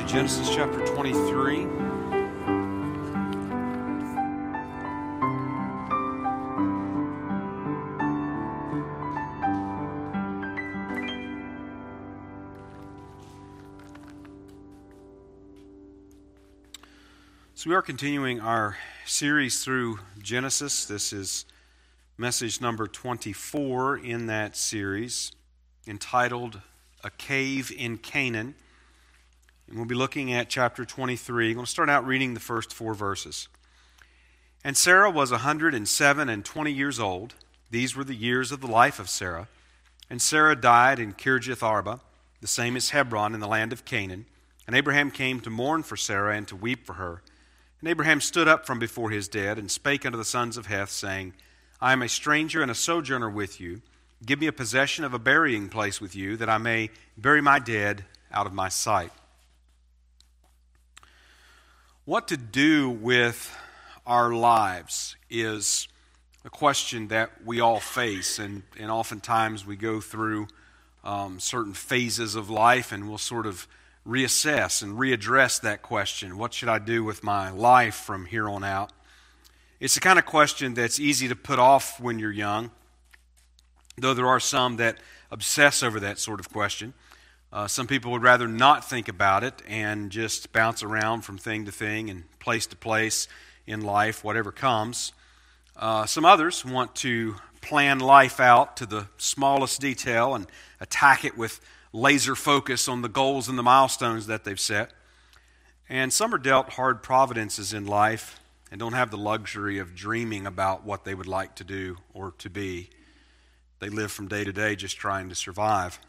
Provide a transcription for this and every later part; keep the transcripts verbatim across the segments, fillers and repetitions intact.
Genesis chapter twenty-three. So we are continuing our series through Genesis. This is message number twenty-four in that series, entitled A Cave in Canaan. And we'll be looking at chapter twenty-three. I'm going to start out reading the first four verses. And Sarah was one hundred and seven and twenty years old. These were the years of the life of Sarah. And Sarah died in Kirjath Arba, the same as Hebron in the land of Canaan. And Abraham came to mourn for Sarah and to weep for her. And Abraham stood up from before his dead and spake unto the sons of Heth, saying, I am a stranger and a sojourner with you. Give me a possession of a burying place with you, that I may bury my dead out of my sight. What to do with our lives is a question that we all face, and, and oftentimes we go through um, certain phases of life, and we'll sort of reassess and readdress that question. What should I do with my life from here on out? It's the kind of question that's easy to put off when you're young, though there are some that obsess over that sort of question. Uh, some people would rather not think about it and just bounce around from thing to thing and place to place in life, whatever comes. Uh, some others want to plan life out to the smallest detail and attack it with laser focus on the goals and the milestones that they've set. And some are dealt hard providences in life and don't have the luxury of dreaming about what they would like to do or to be. They live from day to day just trying to survive.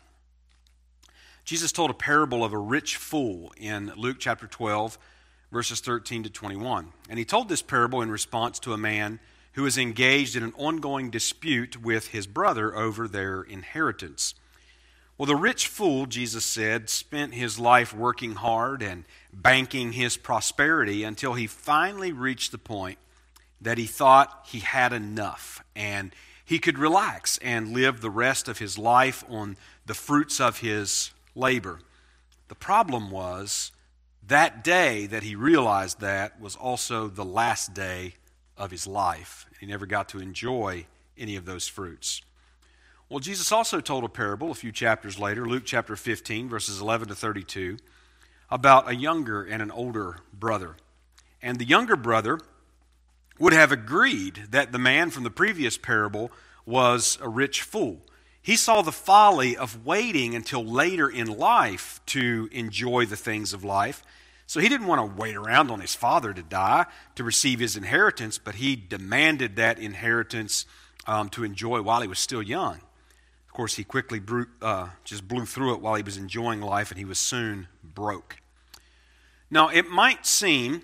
Jesus told a parable of a rich fool in Luke chapter twelve, verses thirteen to twenty-one. And he told this parable in response to a man who was engaged in an ongoing dispute with his brother over their inheritance. Well, the rich fool, Jesus said, spent his life working hard and banking his prosperity until he finally reached the point that he thought he had enough and he could relax and live the rest of his life on the fruits of his labor. The problem was that day that he realized that was also the last day of his life. He never got to enjoy any of those fruits. Well, Jesus also told a parable a few chapters later, Luke chapter fifteen, verses eleven to thirty-two, about a younger and an older brother. And the younger brother would have agreed that the man from the previous parable was a rich fool. He saw the folly of waiting until later in life to enjoy the things of life. So he didn't want to wait around on his father to die to receive his inheritance, but he demanded that inheritance um, to enjoy while he was still young. Of course, he quickly blew, uh, just blew through it while he was enjoying life, and he was soon broke. Now, it might seem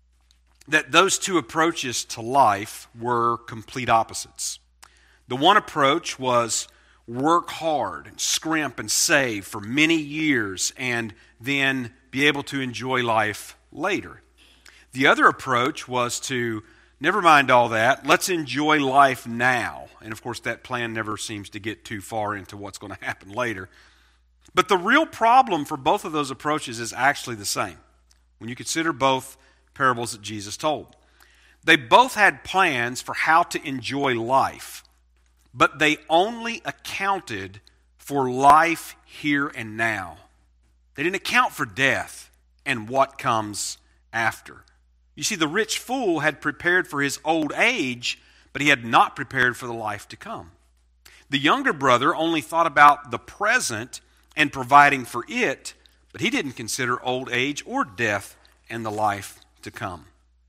that those two approaches to life were complete opposites. The one approach was work hard and scrimp and save for many years and then be able to enjoy life later. The other approach was to, never mind all that, let's enjoy life now. And of course, that plan never seems to get too far into what's going to happen later. But the real problem for both of those approaches is actually the same when you consider both parables that Jesus told. They both had plans for how to enjoy life, but they only accounted for life here and now. They didn't account for death and what comes after. You see, the rich fool had prepared for his old age, but he had not prepared for the life to come. The younger brother only thought about the present and providing for it, but he didn't consider old age or death and the life to come.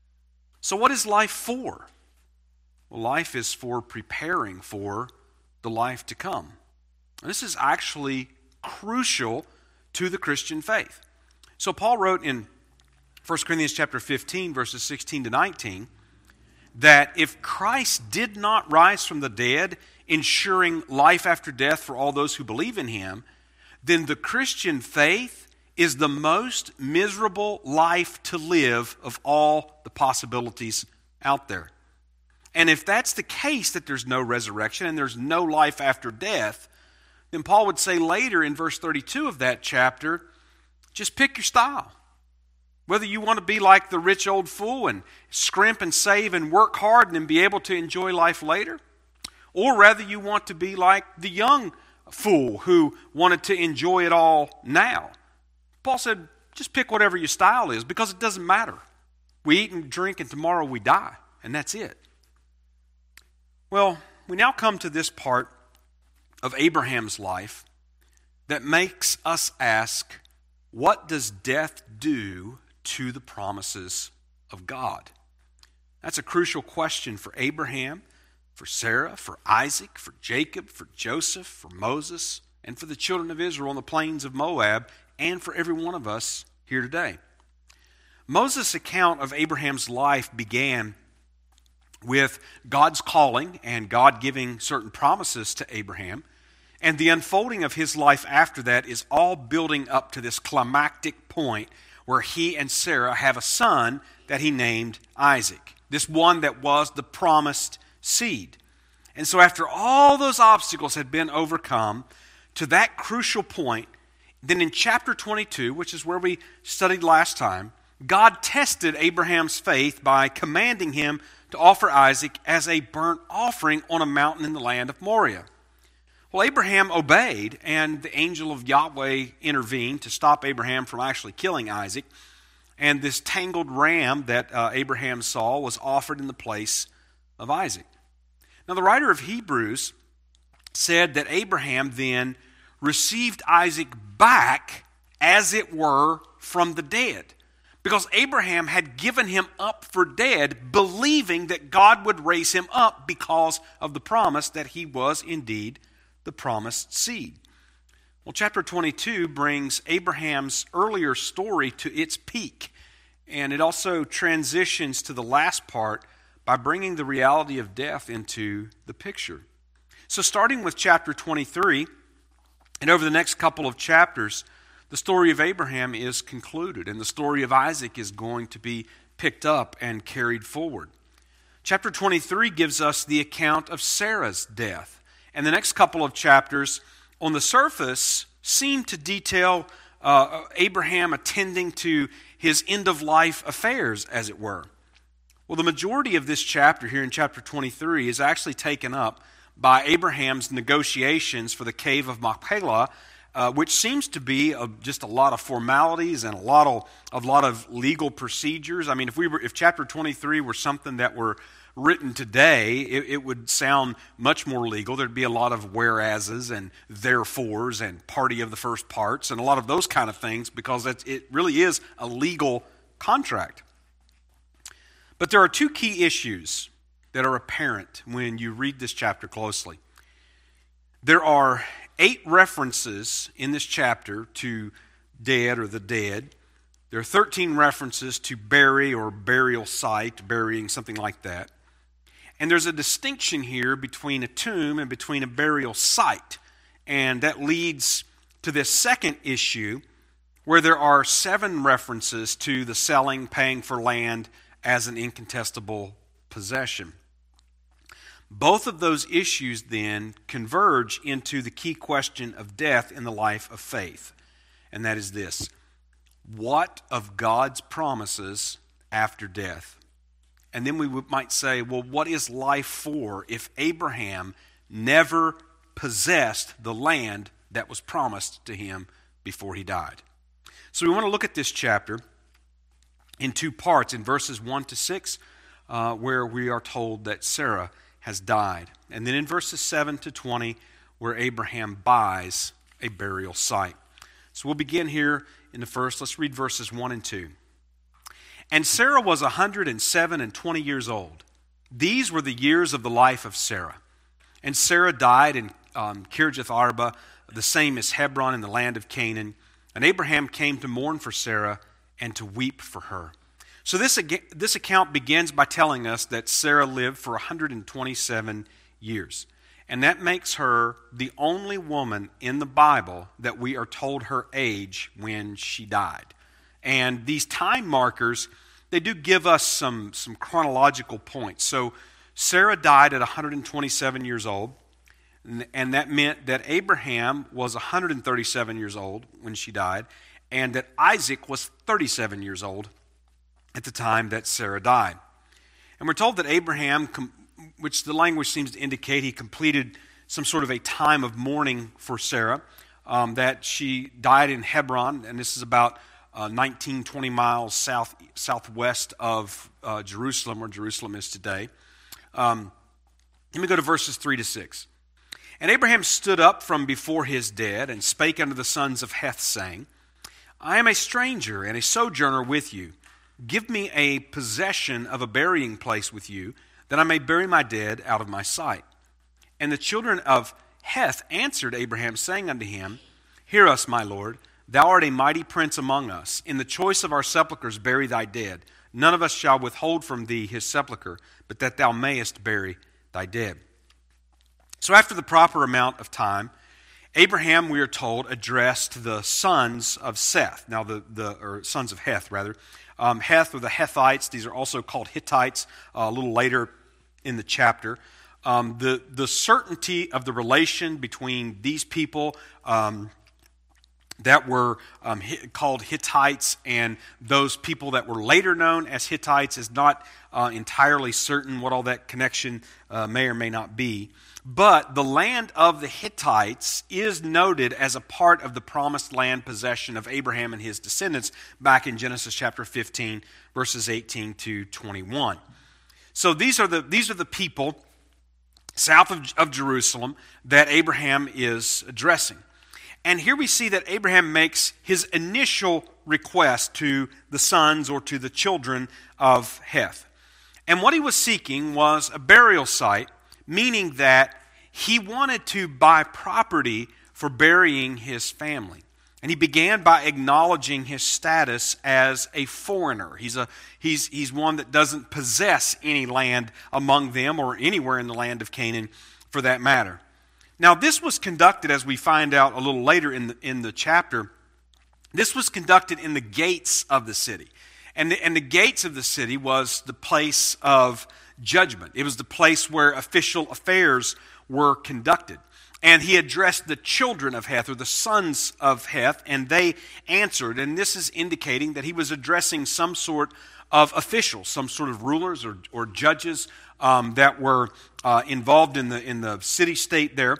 So what is life for? Well, life is for preparing for the life to come. And this is actually crucial to the Christian faith. So Paul wrote in First Corinthians chapter fifteen, verses sixteen to nineteen, that if Christ did not rise from the dead, ensuring life after death for all those who believe in him, then the Christian faith is the most miserable life to live of all the possibilities out there. And if that's the case, that there's no resurrection and there's no life after death, then Paul would say later in verse thirty-two of that chapter, just pick your style. Whether you want to be like the rich old fool and scrimp and save and work hard and then be able to enjoy life later, or rather you want to be like the young fool who wanted to enjoy it all now. Paul said, just pick whatever your style is, because it doesn't matter. We eat and drink and tomorrow we die, and that's it. Well, we now come to this part of Abraham's life that makes us ask, what does death do to the promises of God? That's a crucial question for Abraham, for Sarah, for Isaac, for Jacob, for Joseph, for Moses, and for the children of Israel on the plains of Moab, and for every one of us here today. Moses' account of Abraham's life began with God's calling and God giving certain promises to Abraham. And the unfolding of his life after that is all building up to this climactic point where he and Sarah have a son that he named Isaac. This one that was the promised seed. And so after all those obstacles had been overcome to that crucial point, then in chapter twenty-two, which is where we studied last time, God tested Abraham's faith by commanding him to offer Isaac as a burnt offering on a mountain in the land of Moriah. Well, Abraham obeyed, and the angel of Yahweh intervened to stop Abraham from actually killing Isaac. And this tangled ram that uh, Abraham saw was offered in the place of Isaac. Now, the writer of Hebrews said that Abraham then received Isaac back, as it were, from the dead. Because Abraham had given him up for dead, believing that God would raise him up because of the promise that he was indeed the promised seed. Well, chapter twenty-two brings Abraham's earlier story to its peak, and it also transitions to the last part by bringing the reality of death into the picture. So starting with chapter twenty-three, and over the next couple of chapters, the story of Abraham is concluded, and the story of Isaac is going to be picked up and carried forward. Chapter twenty-three gives us the account of Sarah's death. And the next couple of chapters, on the surface, seem to detail uh, Abraham attending to his end-of-life affairs, as it were. Well, the majority of this chapter here in chapter twenty-three is actually taken up by Abraham's negotiations for the cave of Machpelah, uh, which seems to be a, just a lot of formalities and a lot of a lot of legal procedures. I mean, if we were, if chapter twenty-three were something that were written today, it, it would sound much more legal. There'd be a lot of whereases and therefores and party of the first parts and a lot of those kind of things, because it, it really is a legal contract. But there are two key issues that are apparent when you read this chapter closely. There are eight references in this chapter to dead or the dead. There are thirteen references to bury or burial site, burying, something like that. And there's a distinction here between a tomb and between a burial site. And that leads to this second issue, where there are seven references to the selling, paying for land as an incontestable possession. Both of those issues then converge into the key question of death in the life of faith. And that is this: what of God's promises after death? And then we might say, well, what is life for if Abraham never possessed the land that was promised to him before he died? So we want to look at this chapter in two parts, in verses one to six, uh, where we are told that Sarah has died. And then in verses seven to twenty, where Abraham buys a burial site. So we'll begin here in the first. Let's read verses one and two. And Sarah was a hundred and seven and twenty years old. These were the years of the life of Sarah. And Sarah died in um, Kirjath Arba, the same as Hebron in the land of Canaan. And Abraham came to mourn for Sarah and to weep for her. So this, this account begins by telling us that Sarah lived for one hundred twenty-seven years. And that makes her the only woman in the Bible that we are told her age when she died. And these time markers, they do give us some, some chronological points. So Sarah died at one hundred twenty-seven years old, and that meant that Abraham was one hundred thirty-seven years old when she died, and that Isaac was thirty-seven years old at the time that Sarah died. And we're told that Abraham, which the language seems to indicate he completed some sort of a time of mourning for Sarah, um, that she died in Hebron, and this is about uh, nineteen, twenty miles south southwest of uh, Jerusalem, where Jerusalem is today. Um, let me go to verses three to six. And Abraham stood up from before his dead and spake unto the sons of Heth, saying, I am a stranger and a sojourner with you. Give me a possession of a burying place with you, that I may bury my dead out of my sight. And the children of Heth answered Abraham, saying unto him, Hear us, my lord, thou art a mighty prince among us. In the choice of our sepulchres bury thy dead. None of us shall withhold from thee his sepulchre, but that thou mayest bury thy dead. So after the proper amount of time, Abraham, we are told, addressed the sons of Seth. Now, the, the or sons of Heth, rather. Um, Heth or the Hethites, these are also called Hittites uh, a little later in the chapter. Um, the, the certainty of the relation between these people um, that were um, called Hittites and those people that were later known as Hittites is not uh, entirely certain what all that connection uh, may or may not be. But the land of the Hittites is noted as a part of the promised land possession of Abraham and his descendants back in Genesis chapter fifteen, verses eighteen to twenty-one. So these are the these are the people south of, of Jerusalem that Abraham is addressing. And here we see that Abraham makes his initial request to the sons or to the children of Heth. And what he was seeking was a burial site, meaning that he wanted to buy property for burying his family. And he began by acknowledging his status as a foreigner. He's a he's he's one that doesn't possess any land among them or anywhere in the land of Canaan for that matter. Now, this was conducted, as we find out a little later in the in the chapter, this was conducted in the gates of the city. And the, and the gates of the city was the place of judgment. It was the place where official affairs were conducted. And he addressed the children of Heth, or the sons of Heth, and they answered. And this is indicating that he was addressing some sort of officials, some sort of rulers or, or judges um, that were uh, involved in the in the city-state there.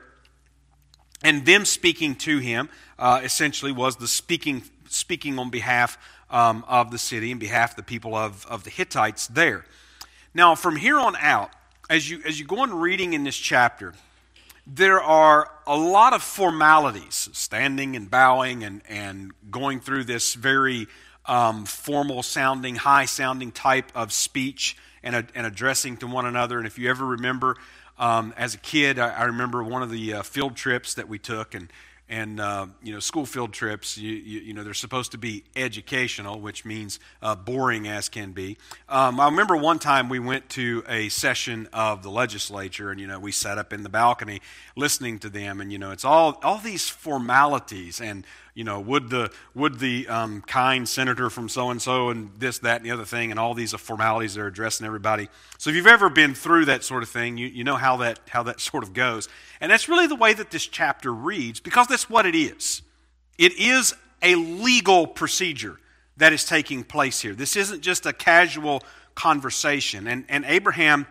And them speaking to him uh, essentially was the speaking speaking on behalf um, of the city, on behalf of the people of, of the Hittites there. Now, from here on out, as you as you go on reading in this chapter, there are a lot of formalities, standing and bowing and, and going through this very um, formal-sounding, high-sounding type of speech and, a, and addressing to one another. And if you ever remember, um, as a kid, I, I remember one of the uh, field trips that we took, and And, uh, you know, school field trips, you, you, you know, they're supposed to be educational, which means uh, boring as can be. Um, I remember one time we went to a session of the legislature, and, you know, we sat up in the balcony listening to them, and, you know, it's all all these formalities, and, you know, would the would the um, kind senator from so-and-so and this, that, and the other thing, and all these formalities they're addressing everybody. So if you've ever been through that sort of thing, you, you know how that how that sort of goes. And that's really the way that this chapter reads, because that's what it is. It is a legal procedure that is taking place here. This isn't just a casual conversation. And, and Abraham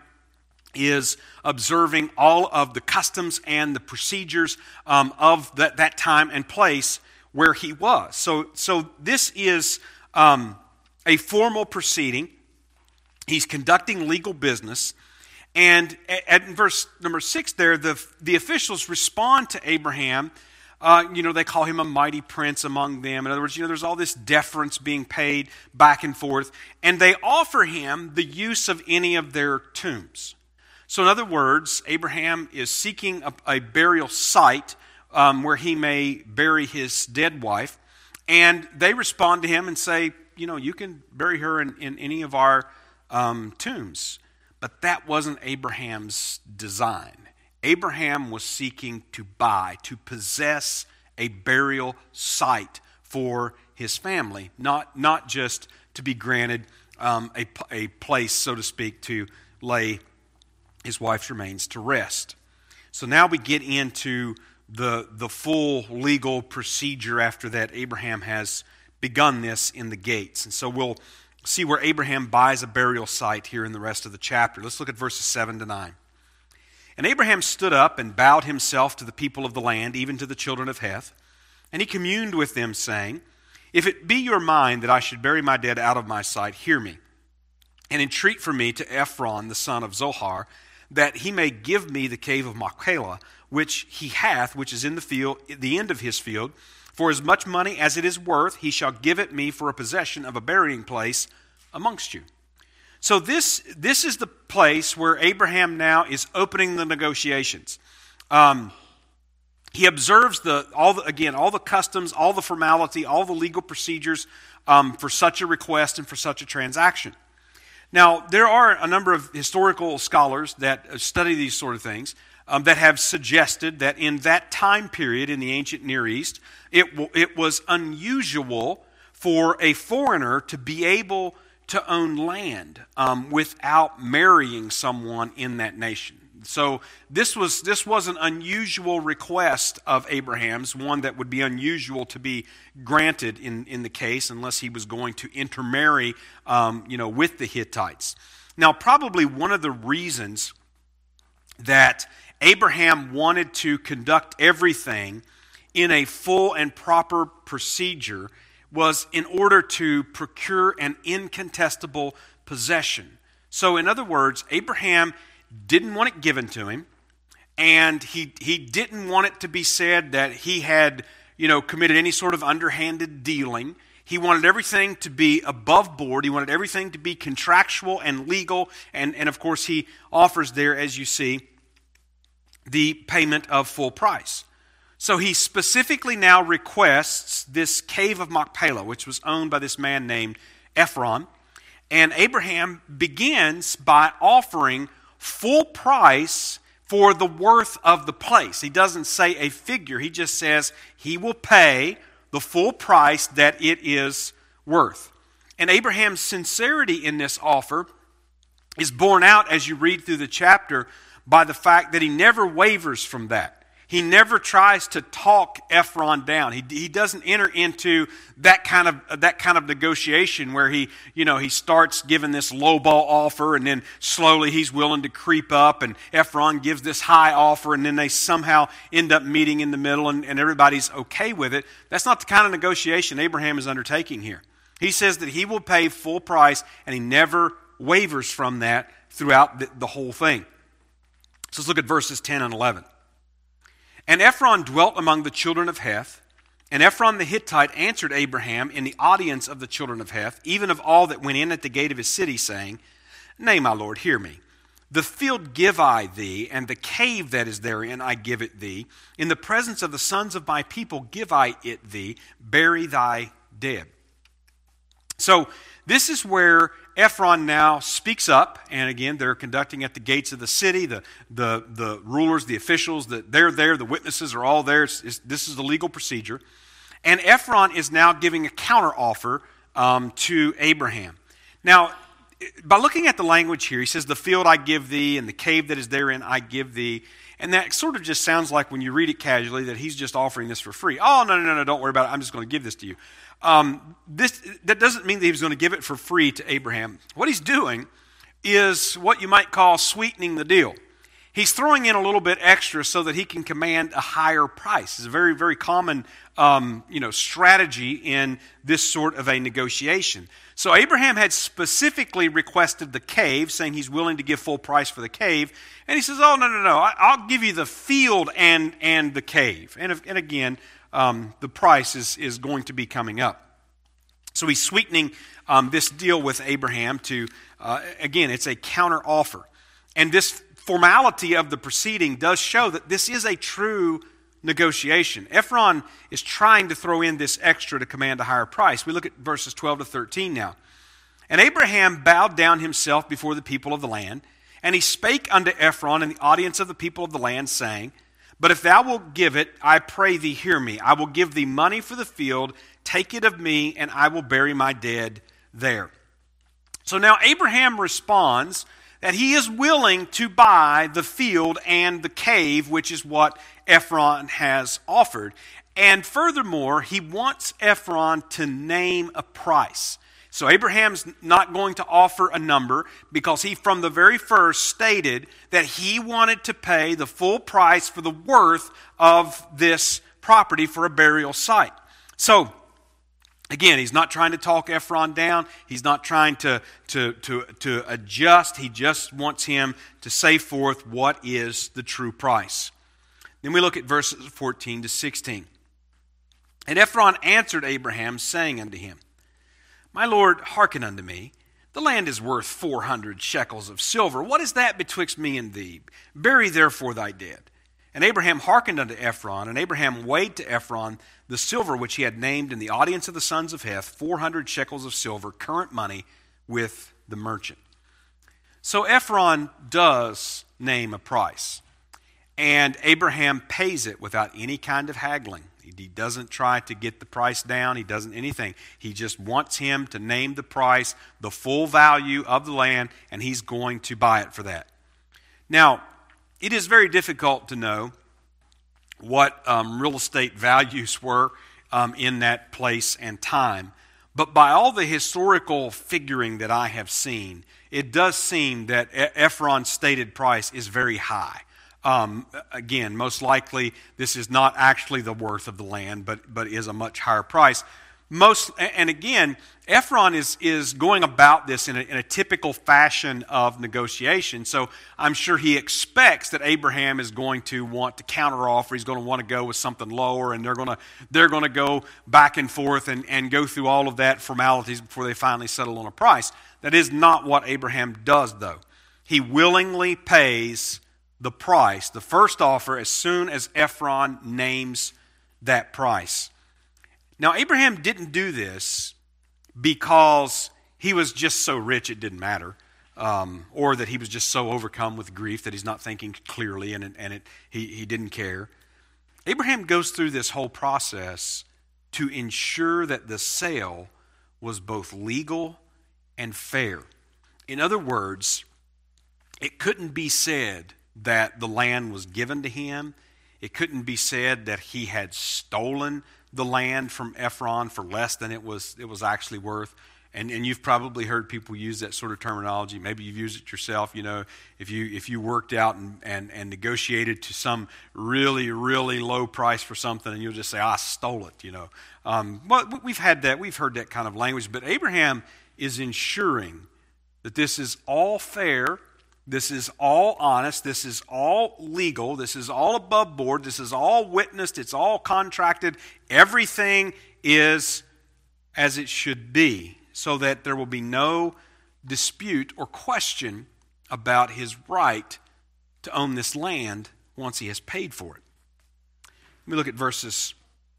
is observing all of the customs and the procedures um, of that, that time and place where he was. So, so this is um, a formal proceeding. He's conducting legal business. And at verse number six there, the, the officials respond to Abraham. Uh, you know, they call him a mighty prince among them. In other words, you know, there's all this deference being paid back and forth. And they offer him the use of any of their tombs. So in other words, Abraham is seeking a, a burial site um, where he may bury his dead wife. And they respond to him and say, you know, you can bury her in, in any of our um, tombs. But that wasn't Abraham's design. Abraham was seeking to buy, to possess a burial site for his family, not, not just to be granted um, a, a place, so to speak, to lay his wife's remains to rest. So now we get into the, the full legal procedure after that. Abraham has begun this in the gates. And so we'll see where Abraham buys a burial site here in the rest of the chapter. Let's look at verses seven to nine. And Abraham stood up and bowed himself to the people of the land, even to the children of Heth. And he communed with them, saying, If it be your mind that I should bury my dead out of my sight, hear me, and entreat for me to Ephron the son of Zohar, that he may give me the cave of Machpelah, which he hath, which is in the field, the end of his field. For as much money as it is worth, he shall give it me for a possession of a burying place amongst you. So this, this is the place where Abraham now is opening the negotiations. Um, he observes the all the, again all the customs, all the formality, all the legal procedures um, for such a request and for such a transaction. Now, there are a number of historical scholars that study these sort of things um, that have suggested that in that time period in the ancient Near East, it, w- it was unusual for a foreigner to be able to own land um, without marrying someone in that nation. So this was this was an unusual request of Abraham's, one that would be unusual to be granted in, in the case unless he was going to intermarry um, you know, with the Hittites. Now, probably one of the reasons that Abraham wanted to conduct everything in a full and proper procedure was in order to procure an incontestable possession. So in other words, Abraham didn't want it given to him, and he he didn't want it to be said that he had, you know, committed any sort of underhanded dealing. He wanted everything to be above board. He wanted everything to be contractual and legal, and, and of course he offers there, as you see, the payment of full price. So he specifically now requests this cave of Machpelah, which was owned by this man named Ephron, and Abraham begins by offering full price for the worth of the place. He doesn't say a figure. He just says he will pay the full price that it is worth. And Abraham's sincerity in this offer is borne out as you read through the chapter by the fact that he never wavers from that. He never tries to talk Ephron down. He, he doesn't enter into that kind of that kind of negotiation where he, you know, he starts giving this lowball offer and then slowly he's willing to creep up, and Ephron gives this high offer, and then they somehow end up meeting in the middle and, and everybody's okay with it. That's not the kind of negotiation Abraham is undertaking here. He says that he will pay full price, and he never wavers from that throughout the, the whole thing. So let's look at verses ten and eleven. And Ephron dwelt among the children of Heth, and Ephron the Hittite answered Abraham in the audience of the children of Heth, even of all that went in at the gate of his city, saying, Nay, my lord, hear me. The field give I thee, and the cave that is therein I give it thee. In the presence of the sons of my people give I it thee. Bury thy dead. So this is where Ephron now speaks up, and again, they're conducting at the gates of the city. The the the rulers, the officials, the, they're there. The witnesses are all there. It's, it's, this is the legal procedure. And Ephron is now giving a counteroffer um, to Abraham. Now, by looking at the language here, he says, the field I give thee, and the cave that is therein I give thee. And that sort of just sounds like, when you read it casually, that he's just offering this for free. Oh, no, no, no, no, don't worry about it. I'm just going to give this to you. Um, this that doesn't mean that he was going to give it for free to Abraham. What he's doing is what you might call sweetening the deal. He's throwing in a little bit extra so that he can command a higher price. It's a very, very common um, you know, strategy in this sort of a negotiation. So Abraham had specifically requested the cave, saying he's willing to give full price for the cave. And he says, oh, no, no, no, I'll give you the field and, and the cave. And, if, and again, Um, the price is, is going to be coming up. So he's sweetening um, this deal with Abraham to, uh, again, it's a counter offer. And this formality of the proceeding does show that this is a true negotiation. Ephron is trying to throw in this extra to command a higher price. We look at verses twelve to thirteen now. And Abraham bowed down himself before the people of the land, and he spake unto Ephron in the audience of the people of the land, saying, But if thou wilt give it, I pray thee, hear me. I will give thee money for the field. Take it of me, and I will bury my dead there. So now Abraham responds that he is willing to buy the field and the cave, which is what Ephron has offered. And furthermore, he wants Ephron to name a price. So Abraham's not going to offer a number because he from the very first stated that he wanted to pay the full price for the worth of this property for a burial site. So again, he's not trying to talk Ephron down. He's not trying to, to, to, to adjust. He just wants him to say forth what is the true price. Then we look at verses fourteen to sixteen. And Ephron answered Abraham, saying unto him, My Lord, hearken unto me. The land is worth four hundred shekels of silver. What is that betwixt me and thee? Bury therefore thy dead. And Abraham hearkened unto Ephron, and Abraham weighed to Ephron the silver which he had named in the audience of the sons of Heth, four hundred shekels of silver, current money, with the merchant. So Ephron does name a price, and Abraham pays it without any kind of haggling. He doesn't try to get the price down. He doesn't anything. He just wants him to name the price, the full value of the land, and he's going to buy it for that. Now, it is very difficult to know what um, real estate values were um, in that place and time. But by all the historical figuring that I have seen, it does seem that Ephron's stated price is very high. Um, again, most likely this is not actually the worth of the land, but but is a much higher price. Most and again, Ephron is is going about this in a, in a typical fashion of negotiation. So I'm sure he expects that Abraham is going to want to counteroffer. He's going to want to go with something lower, and they're going to they're going to go back and forth and, and go through all of that formalities before they finally settle on a price. That is not what Abraham does, though. He willingly pays the price, the first offer, as soon as Ephron names that price. Now, Abraham didn't do this because he was just so rich it didn't matter, um, or that he was just so overcome with grief that he's not thinking clearly and, it, and it, he, he didn't care. Abraham goes through this whole process to ensure that the sale was both legal and fair. In other words, it couldn't be said that the land was given to him. It couldn't be said that he had stolen the land from Ephron for less than it was it was actually worth. And and you've probably heard people use that sort of terminology. Maybe you've used it yourself. You know, if you if you worked out and, and, and negotiated to some really, really low price for something, and you'll just say, I stole it, you know. Um, well, we've had that. We've heard that kind of language. But Abraham is ensuring that this is all fair. This is all honest. This is all legal. This is all above board. This is all witnessed. It's all contracted. Everything is as it should be, so that there will be no dispute or question about his right to own this land once he has paid for it. Let me look at verses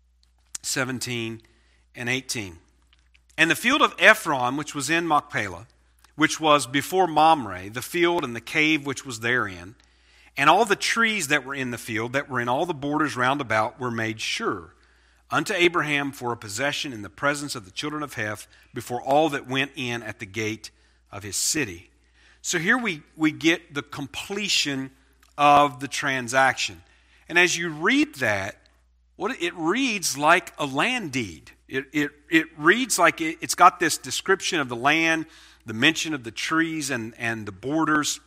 seventeen and eighteen. And the field of Ephron, which was in Machpelah, which was before Mamre, the field and the cave which was therein, and all the trees that were in the field, that were in all the borders round about, were made sure unto Abraham for a possession in the presence of the children of Heth, before all that went in at the gate of his city. So here we, we get the completion of the transaction. And as you read that, what it reads like a land deed. It, it, it reads like it, it's got this description of the land, the mention of the trees and, and the borders.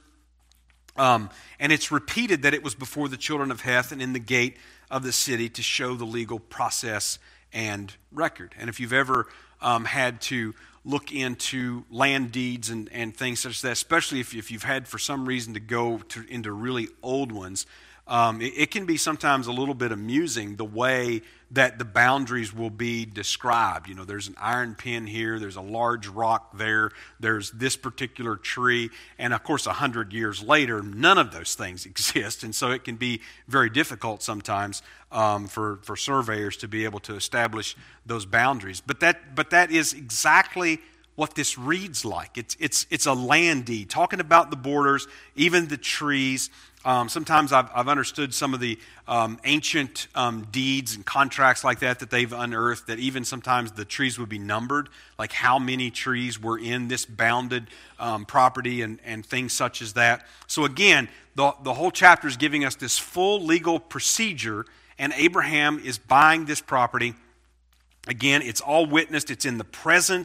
Um, and it's repeated that it was before the children of Heth and in the gate of the city to show the legal process and record. And if you've ever um, had to look into land deeds and, and things such as that, especially if, if you've had for some reason to go to, into really old ones, Um, it, it can be sometimes a little bit amusing the way that the boundaries will be described. You know, there's an iron pin here, there's a large rock there, there's this particular tree, and of course a hundred years later, none of those things exist, and so it can be very difficult sometimes um, for, for surveyors to be able to establish those boundaries. But that but that is exactly what this reads like. It's it's it's a land deed, talking about the borders, even the trees. Um, sometimes I've, I've understood some of the um, ancient um, deeds and contracts like that that they've unearthed, that even sometimes the trees would be numbered, like how many trees were in this bounded um, property and, and things such as that. So again, the, the whole chapter is giving us this full legal procedure, and Abraham is buying this property. Again, it's all witnessed. It's in the presence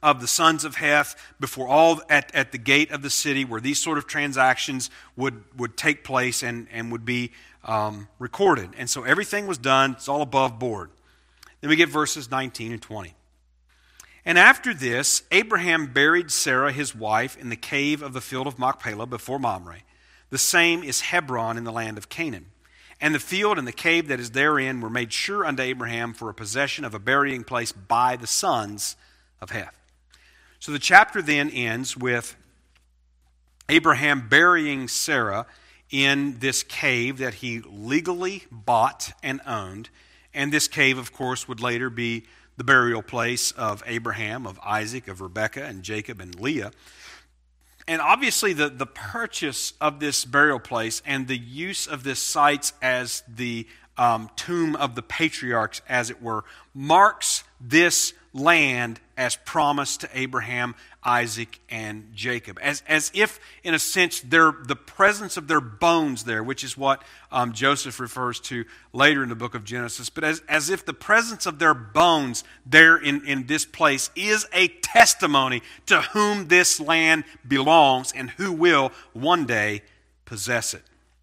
of the sons of Heth before all at, at the gate of the city where these sort of transactions would, would take place and, and would be um, recorded. And so everything was done. It's all above board. Then we get verses nineteen and twenty. And after this, Abraham buried Sarah his wife in the cave of the field of Machpelah before Mamre. The same is Hebron in the land of Canaan. And the field and the cave that is therein were made sure unto Abraham for a possession of a burying place by the sons of Heth. So the chapter then ends with Abraham burying Sarah in this cave that he legally bought and owned. And this cave, of course, would later be the burial place of Abraham, of Isaac, of Rebekah, and Jacob, and Leah. And obviously the, the purchase of this burial place and the use of this site as the um, tomb of the patriarchs, as it were, marks this land as promised to Abraham, Isaac, and Jacob. As, as if, in a sense, their, the presence of their bones there, which is what um, Joseph refers to later in the book of Genesis, but as, as if the presence of their bones there in, in this place is a testimony to whom this land belongs and who will one day possess it.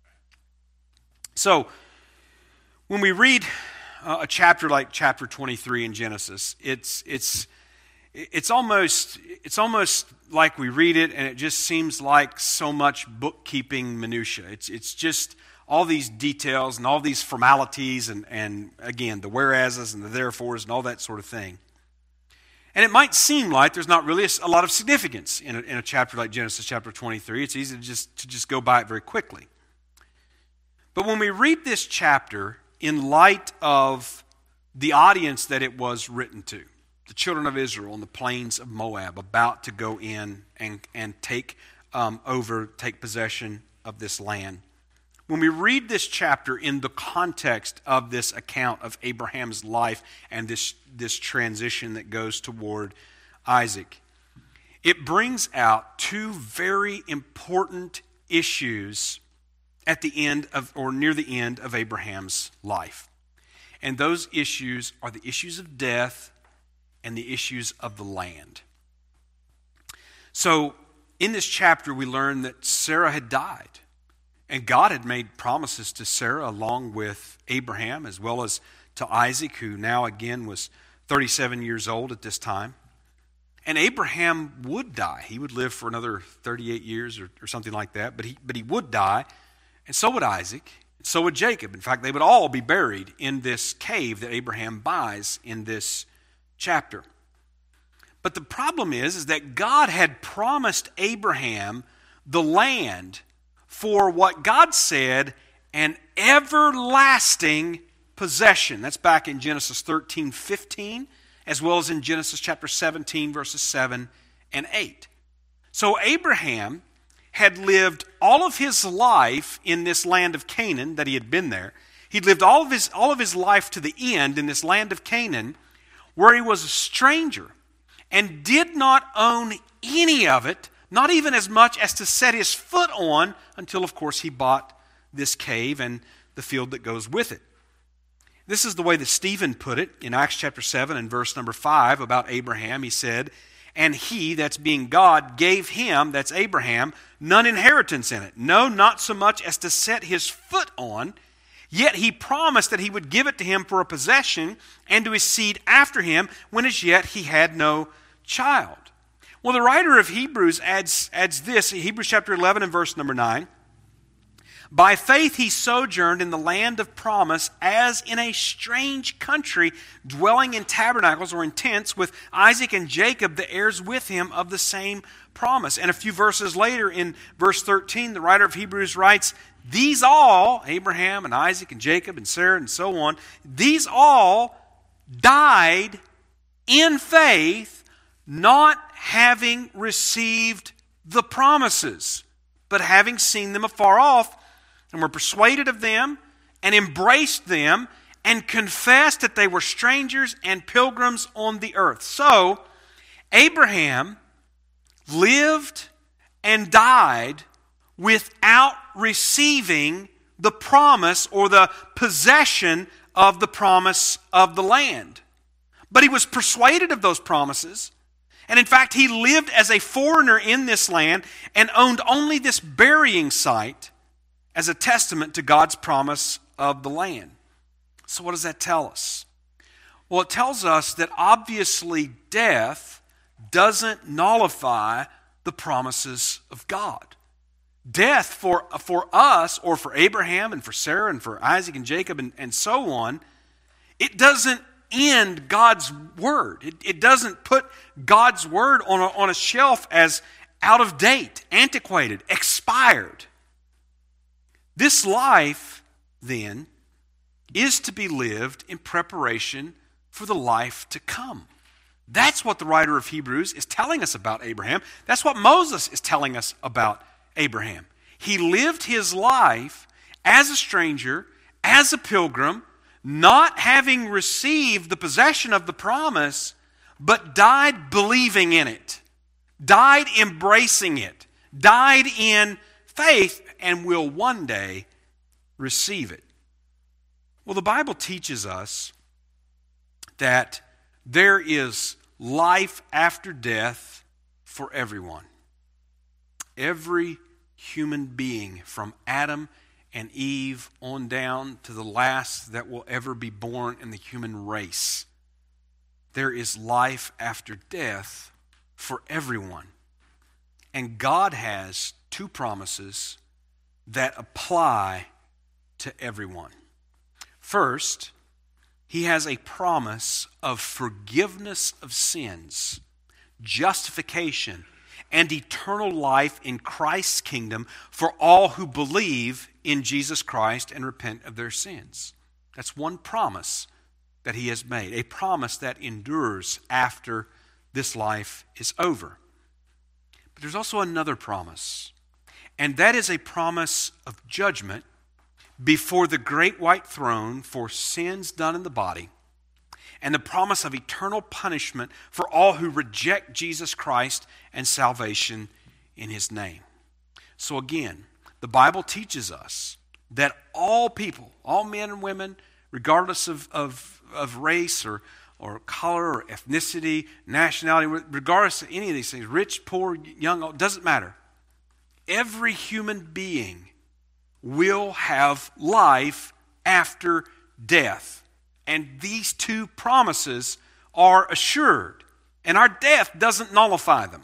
So, when we read uh, a chapter like chapter twenty-three in Genesis, it's it's it's almost it's almost like we read it and it just seems like so much bookkeeping minutia. It's it's just all these details and all these formalities and and again the whereases and the therefores and all that sort of thing. And it might seem like there's not really a, a lot of significance in a, in a chapter like Genesis chapter twenty-three. It's easy to just to just go by it very quickly. But when we read this chapter in light of the audience that it was written to, the children of Israel on the plains of Moab, about to go in and, and take um, over, take possession of this land. When we read this chapter in the context of this account of Abraham's life and this, this transition that goes toward Isaac, it brings out two very important issues at the end of, or near the end of Abraham's life. And those issues are the issues of death and the issues of the land. So, in this chapter, we learn that Sarah had died. And God had made promises to Sarah along with Abraham, as well as to Isaac, who now again was thirty-seven years old at this time. And Abraham would die. He would live for another thirty-eight years or, or something like that, but he, but he would die. And so would Isaac, and so would Jacob. In fact, they would all be buried in this cave that Abraham buys in this chapter. But the problem is, is that God had promised Abraham the land for what God said, an everlasting possession. That's back in Genesis thirteen fifteen, as well as in Genesis chapter seventeen, verses seven and eight. So Abraham had lived all of his life in this land of Canaan that he had been there. He'd lived all of his all of his life to the end in this land of Canaan, where he was a stranger and did not own any of it, not even as much as to set his foot on, until, of course, he bought this cave and the field that goes with it. This is the way that Stephen put it in Acts chapter seven and verse number five about Abraham. He said, "And he," that's being God, "gave him," that's Abraham, "none inheritance in it, no, not so much as to set his foot on. Yet he promised that he would give it to him for a possession and to his seed after him, when as yet he had no child." Well, the writer of Hebrews adds, adds this, Hebrews chapter eleven and verse number nine. "By faith he sojourned in the land of promise as in a strange country, dwelling in tabernacles," or in tents, "with Isaac and Jacob, the heirs with him of the same promise." And a few verses later in verse thirteen, the writer of Hebrews writes, "These all," Abraham and Isaac and Jacob and Sarah and so on, "these all died in faith, not having received the promises, but having seen them afar off, and were persuaded of them, and embraced them, and confessed that they were strangers and pilgrims on the earth." So, Abraham lived and died without receiving the promise or the possession of the promise of the land. But he was persuaded of those promises, And in fact, he lived as a foreigner in this land and owned only this burying site as a testament to God's promise of the land. So what does that tell us? Well, it tells us that obviously death doesn't nullify the promises of God. Death for, for us, or for Abraham and for Sarah and for Isaac and Jacob and, and so on, it doesn't end God's word. It, it doesn't put God's word on a, on a shelf as out of date, antiquated, expired. This life, then, is to be lived in preparation for the life to come. That's what the writer of Hebrews is telling us about Abraham. That's what Moses is telling us about Abraham. He lived his life as a stranger, as a pilgrim, not having received the possession of the promise, but died believing in it, died embracing it, died in faith, and will one day receive it. Well, the Bible teaches us that there is life after death for everyone. Every human being, from Adam and Eve on down to the last that will ever be born in the human race, there is life after death for everyone. And God has two promises that apply to everyone. First, he has a promise of forgiveness of sins, justification, and eternal life in Christ's kingdom for all who believe in Jesus Christ and repent of their sins. That's one promise that he has made, a promise that endures after this life is over. But there's also another promise, and that is a promise of judgment before the great white throne for sins done in the body, and the promise of eternal punishment for all who reject Jesus Christ and salvation in his name. So again, the Bible teaches us that all people, all men and women, regardless of, of, of race or, or color or ethnicity, nationality, regardless of any of these things, rich, poor, young, old, doesn't matter. Every human being will have life after death. And these two promises are assured, and our death doesn't nullify them.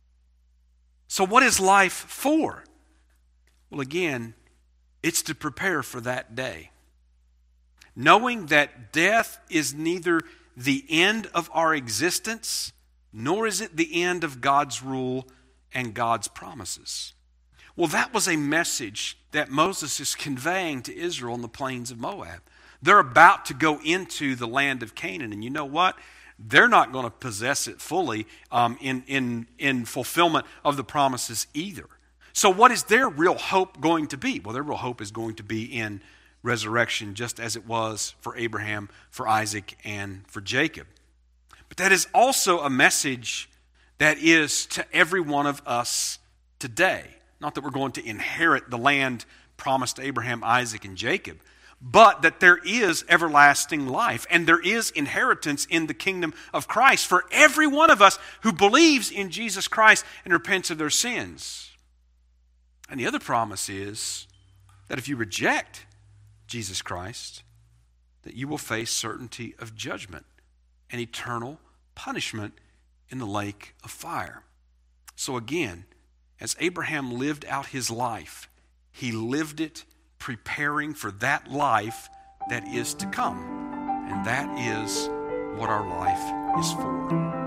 So what is life for? Well, again, it's to prepare for that day. Knowing that death is neither the end of our existence, nor is it the end of God's rule and God's promises. Well, that was a message that Moses is conveying to Israel in the plains of Moab. They're about to go into the land of Canaan, and you know what? They're not going to possess it fully um, in, in, in fulfillment of the promises either. So what is their real hope going to be? Well, their real hope is going to be in resurrection, just as it was for Abraham, for Isaac, and for Jacob. But that is also a message that is to every one of us today. Not that we're going to inherit the land promised to Abraham, Isaac, and Jacob, but that there is everlasting life and there is inheritance in the kingdom of Christ for every one of us who believes in Jesus Christ and repents of their sins. And the other promise is that if you reject Jesus Christ, that you will face certainty of judgment and eternal punishment in the lake of fire. So again, as Abraham lived out his life, he lived it preparing for that life that is to come. And that is what our life is for.